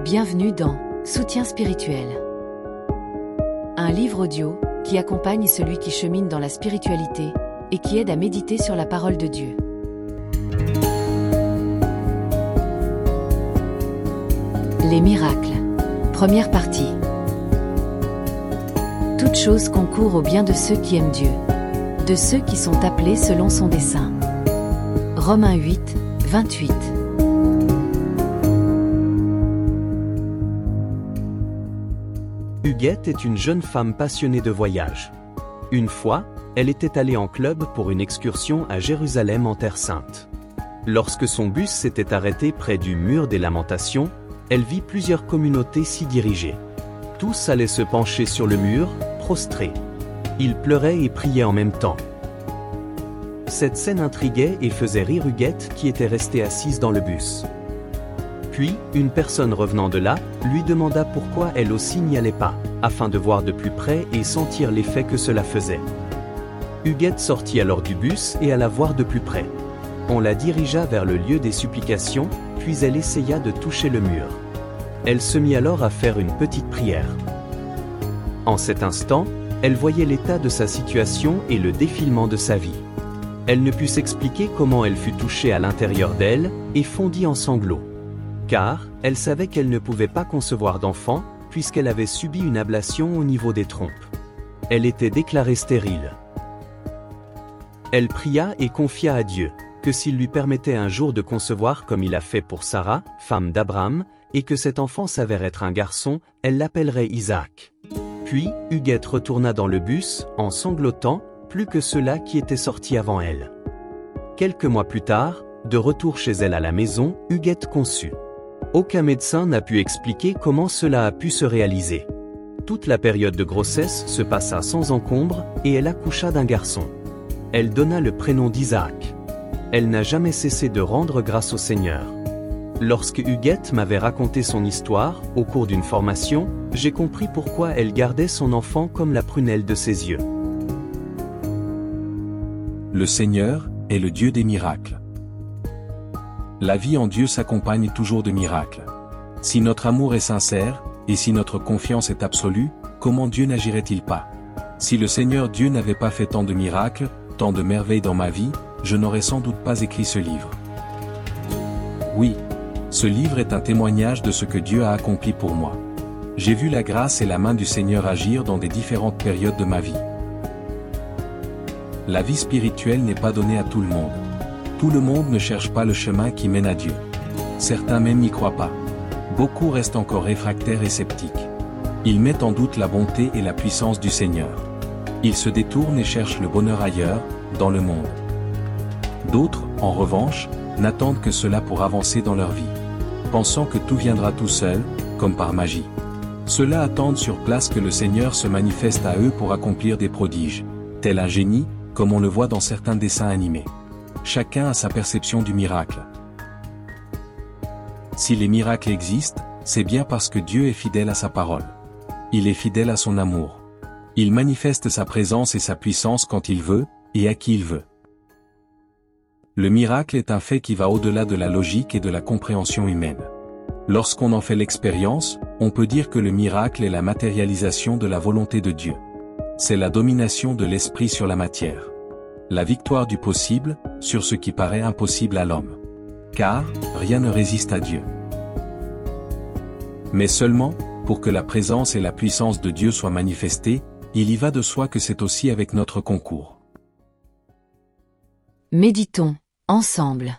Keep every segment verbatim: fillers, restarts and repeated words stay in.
Bienvenue dans Soutien spirituel. Un livre audio qui accompagne celui qui chemine dans la spiritualité et qui aide à méditer sur la parole de Dieu. Les miracles. Première partie. Toute chose concourt au bien de ceux qui aiment Dieu, de ceux qui sont appelés selon son dessein. Romains huit, vingt-huit. Huguette est une jeune femme passionnée de voyage. Une fois, elle était allée en club pour une excursion à Jérusalem en Terre Sainte. Lorsque son bus s'était arrêté près du mur des Lamentations, elle vit plusieurs communautés s'y diriger. Tous allaient se pencher sur le mur, prostrés. Ils pleuraient et priaient en même temps. Cette scène intriguait et faisait rire Huguette qui était restée assise dans le bus. Puis, une personne revenant de là, lui demanda pourquoi elle aussi n'y allait pas, afin de voir de plus près et sentir l'effet que cela faisait. Huguette sortit alors du bus et alla voir de plus près. On la dirigea vers le lieu des supplications, puis elle essaya de toucher le mur. Elle se mit alors à faire une petite prière. En cet instant, elle voyait l'état de sa situation et le défilement de sa vie. Elle ne put s'expliquer comment elle fut touchée à l'intérieur d'elle et fondit en sanglots. Car, elle savait qu'elle ne pouvait pas concevoir d'enfant, puisqu'elle avait subi une ablation au niveau des trompes. Elle était déclarée stérile. Elle pria et confia à Dieu, que s'il lui permettait un jour de concevoir comme il a fait pour Sarah, femme d'Abraham, et que cet enfant s'avère être un garçon, elle l'appellerait Isaac. Puis, Huguette retourna dans le bus, en sanglotant, plus que ceux-là qui étaient sortis avant elle. Quelques mois plus tard, de retour chez elle à la maison, Huguette conçut. Aucun médecin n'a pu expliquer comment cela a pu se réaliser. Toute la période de grossesse se passa sans encombre et elle accoucha d'un garçon. Elle donna le prénom d'Isaac. Elle n'a jamais cessé de rendre grâce au Seigneur. Lorsque Huguette m'avait raconté son histoire, au cours d'une formation, j'ai compris pourquoi elle gardait son enfant comme la prunelle de ses yeux. Le Seigneur est le Dieu des miracles. La vie en Dieu s'accompagne toujours de miracles. Si notre amour est sincère, et si notre confiance est absolue, comment Dieu n'agirait-il pas? Si le Seigneur Dieu n'avait pas fait tant de miracles, tant de merveilles dans ma vie, je n'aurais sans doute pas écrit ce livre. Oui, ce livre est un témoignage de ce que Dieu a accompli pour moi. J'ai vu la grâce et la main du Seigneur agir dans des différentes périodes de ma vie. La vie spirituelle n'est pas donnée à tout le monde. Tout le monde ne cherche pas le chemin qui mène à Dieu. Certains même n'y croient pas. Beaucoup restent encore réfractaires et sceptiques. Ils mettent en doute la bonté et la puissance du Seigneur. Ils se détournent et cherchent le bonheur ailleurs, dans le monde. D'autres, en revanche, n'attendent que cela pour avancer dans leur vie, pensant que tout viendra tout seul, comme par magie. Ceux-là attendent sur place que le Seigneur se manifeste à eux pour accomplir des prodiges, tel un génie, comme on le voit dans certains dessins animés. Chacun a sa perception du miracle. Si les miracles existent, c'est bien parce que Dieu est fidèle à sa parole. Il est fidèle à son amour. Il manifeste sa présence et sa puissance quand il veut, et à qui il veut. Le miracle est un fait qui va au-delà de la logique et de la compréhension humaine. Lorsqu'on en fait l'expérience, on peut dire que le miracle est la matérialisation de la volonté de Dieu. C'est la domination de l'esprit sur la matière. La victoire du possible, sur ce qui paraît impossible à l'homme. Car, rien ne résiste à Dieu. Mais seulement, pour que la présence et la puissance de Dieu soient manifestées, il y va de soi que c'est aussi avec notre concours. Méditons, ensemble.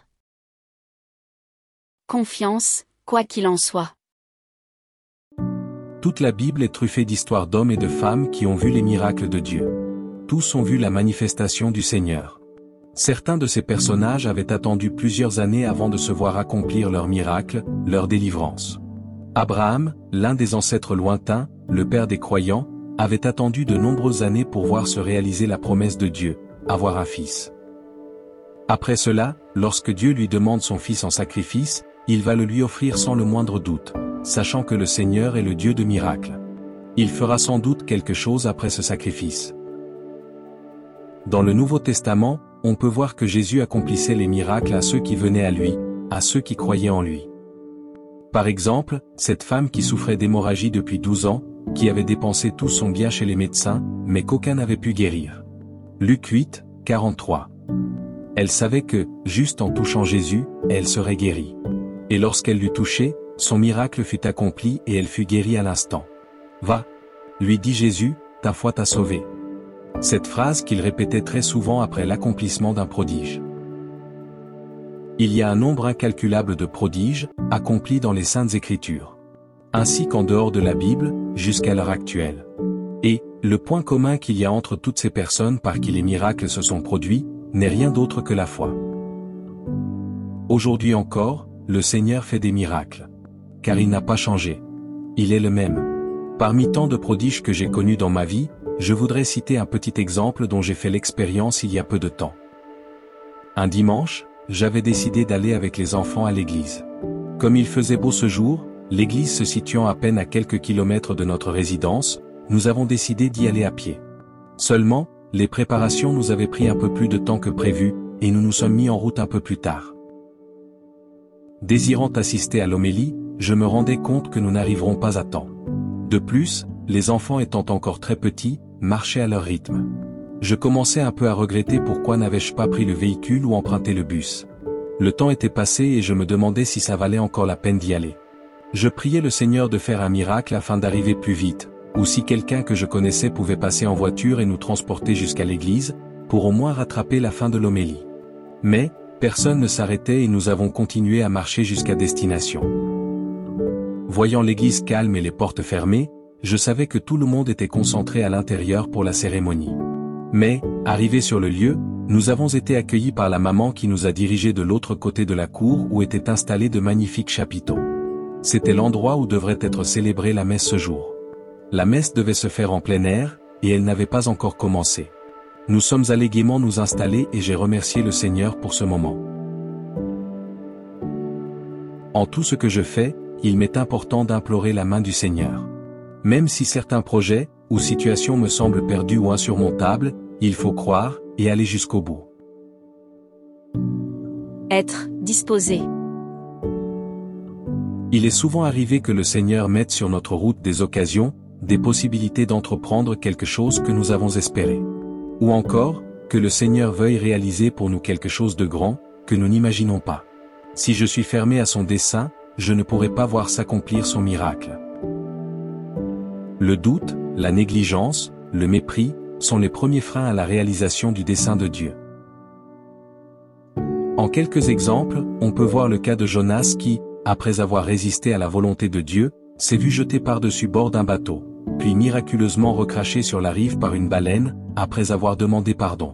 Confiance, quoi qu'il en soit. Toute la Bible est truffée d'histoires d'hommes et de femmes qui ont vu les miracles de Dieu. Tous ont vu la manifestation du Seigneur. Certains de ces personnages avaient attendu plusieurs années avant de se voir accomplir leur miracle, leur délivrance. Abraham, l'un des ancêtres lointains, le père des croyants, avait attendu de nombreuses années pour voir se réaliser la promesse de Dieu, avoir un fils. Après cela, lorsque Dieu lui demande son fils en sacrifice, il va le lui offrir sans le moindre doute, sachant que le Seigneur est le Dieu de miracles. Il fera sans doute quelque chose après ce sacrifice. Dans le Nouveau Testament, on peut voir que Jésus accomplissait les miracles à ceux qui venaient à lui, à ceux qui croyaient en lui. Par exemple, cette femme qui souffrait d'hémorragie depuis douze ans, qui avait dépensé tout son bien chez les médecins, mais qu'aucun n'avait pu guérir. Luc huit, quarante-trois. Elle savait que, juste en touchant Jésus, elle serait guérie. Et lorsqu'elle l'eut touché, son miracle fut accompli et elle fut guérie à l'instant. « Va !» lui dit Jésus, « ta foi t'a sauvée. » Cette phrase qu'il répétait très souvent après l'accomplissement d'un prodige. Il y a un nombre incalculable de prodiges, accomplis dans les Saintes Écritures. Ainsi qu'en dehors de la Bible, jusqu'à l'heure actuelle. Et, le point commun qu'il y a entre toutes ces personnes par qui les miracles se sont produits, n'est rien d'autre que la foi. Aujourd'hui encore, le Seigneur fait des miracles. Car il n'a pas changé. Il est le même. Parmi tant de prodiges que j'ai connus dans ma vie, je voudrais citer un petit exemple dont j'ai fait l'expérience il y a peu de temps. Un dimanche, j'avais décidé d'aller avec les enfants à l'église. Comme il faisait beau ce jour, l'église se situant à peine à quelques kilomètres de notre résidence, nous avons décidé d'y aller à pied. Seulement, les préparations nous avaient pris un peu plus de temps que prévu, et nous nous sommes mis en route un peu plus tard. Désirant assister à l'homélie, je me rendais compte que nous n'arriverons pas à temps. De plus, les enfants étant encore très petits, marchaient à leur rythme. Je commençais un peu à regretter pourquoi n'avais-je pas pris le véhicule ou emprunté le bus. Le temps était passé et je me demandais si ça valait encore la peine d'y aller. Je priais le Seigneur de faire un miracle afin d'arriver plus vite, ou si quelqu'un que je connaissais pouvait passer en voiture et nous transporter jusqu'à l'église, pour au moins rattraper la fin de l'homélie. Mais, personne ne s'arrêtait et nous avons continué à marcher jusqu'à destination. Voyant l'église calme et les portes fermées, je savais que tout le monde était concentré à l'intérieur pour la cérémonie. Mais, arrivés sur le lieu, nous avons été accueillis par la maman qui nous a dirigés de l'autre côté de la cour où étaient installés de magnifiques chapiteaux. C'était l'endroit où devrait être célébrée la messe ce jour. La messe devait se faire en plein air, et elle n'avait pas encore commencé. Nous sommes allés gaiement nous installer et j'ai remercié le Seigneur pour ce moment. En tout ce que je fais, il m'est important d'implorer la main du Seigneur. Même si certains projets ou situations me semblent perdus ou insurmontables, il faut croire et aller jusqu'au bout. Être disposé. Il est souvent arrivé que le Seigneur mette sur notre route des occasions, des possibilités d'entreprendre quelque chose que nous avons espéré. Ou encore, que le Seigneur veuille réaliser pour nous quelque chose de grand, que nous n'imaginons pas. Si je suis fermé à son dessein, je ne pourrai pas voir s'accomplir son miracle. Le doute, la négligence, le mépris, sont les premiers freins à la réalisation du dessein de Dieu. En quelques exemples, on peut voir le cas de Jonas qui, après avoir résisté à la volonté de Dieu, s'est vu jeté par-dessus bord d'un bateau, puis miraculeusement recraché sur la rive par une baleine, après avoir demandé pardon.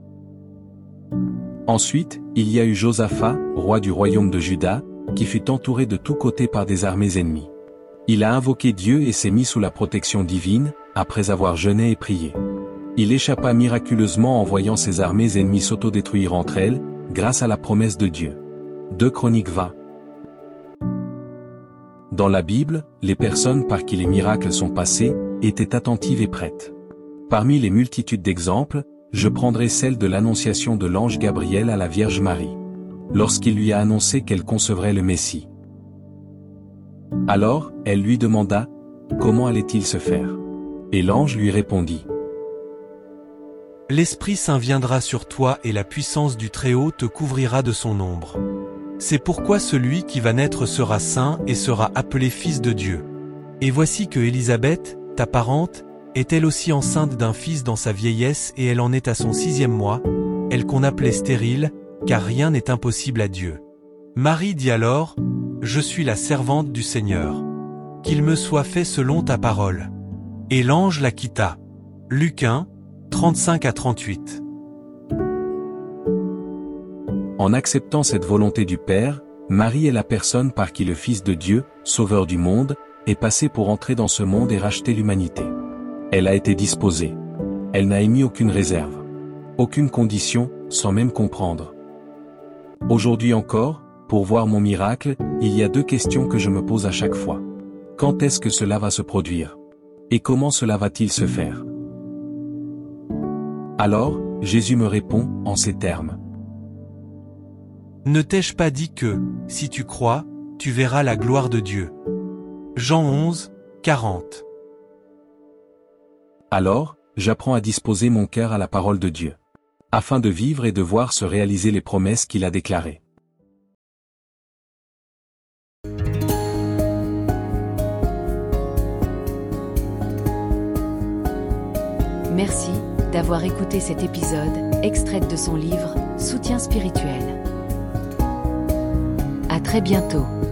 Ensuite, il y a eu Josaphat, roi du royaume de Juda, qui fut entouré de tous côtés par des armées ennemies. Il a invoqué Dieu et s'est mis sous la protection divine, après avoir jeûné et prié. Il échappa miraculeusement en voyant ses armées ennemies s'autodétruire entre elles, grâce à la promesse de Dieu. deux Chroniques vingt. Dans la Bible, les personnes par qui les miracles sont passés, étaient attentives et prêtes. Parmi les multitudes d'exemples, je prendrai celle de l'annonciation de l'ange Gabriel à la Vierge Marie, lorsqu'il lui a annoncé qu'elle concevrait le Messie. Alors, elle lui demanda, comment allait-il se faire? Et l'ange lui répondit, L'Esprit Saint viendra sur toi et la puissance du Très-Haut te couvrira de son ombre. C'est pourquoi celui qui va naître sera saint et sera appelé Fils de Dieu. Et voici que Élisabeth, ta parente, est elle aussi enceinte d'un fils dans sa vieillesse et elle en est à son sixième mois, elle qu'on appelait stérile, car rien n'est impossible à Dieu. Marie dit alors, Je suis la servante du Seigneur. Qu'il me soit fait selon ta parole. Et l'ange la quitta. Luc un, trente-cinq à trente-huit. En acceptant cette volonté du Père, Marie est la personne par qui le Fils de Dieu, Sauveur du monde, est passé pour entrer dans ce monde et racheter l'humanité. Elle a été disposée. Elle n'a émis aucune réserve. Aucune condition, sans même comprendre. Aujourd'hui encore, pour voir mon miracle, il y a deux questions que je me pose à chaque fois. Quand est-ce que cela va se produire? Et comment cela va-t-il se faire? Alors, Jésus me répond, en ces termes. Ne t'ai-je pas dit que, si tu crois, tu verras la gloire de Dieu. Jean onze, quarante. Alors, j'apprends à disposer mon cœur à la parole de Dieu, afin de vivre et de voir se réaliser les promesses qu'il a déclarées. Merci d'avoir écouté cet épisode, extrait de son livre, Soutien spirituel. À très bientôt.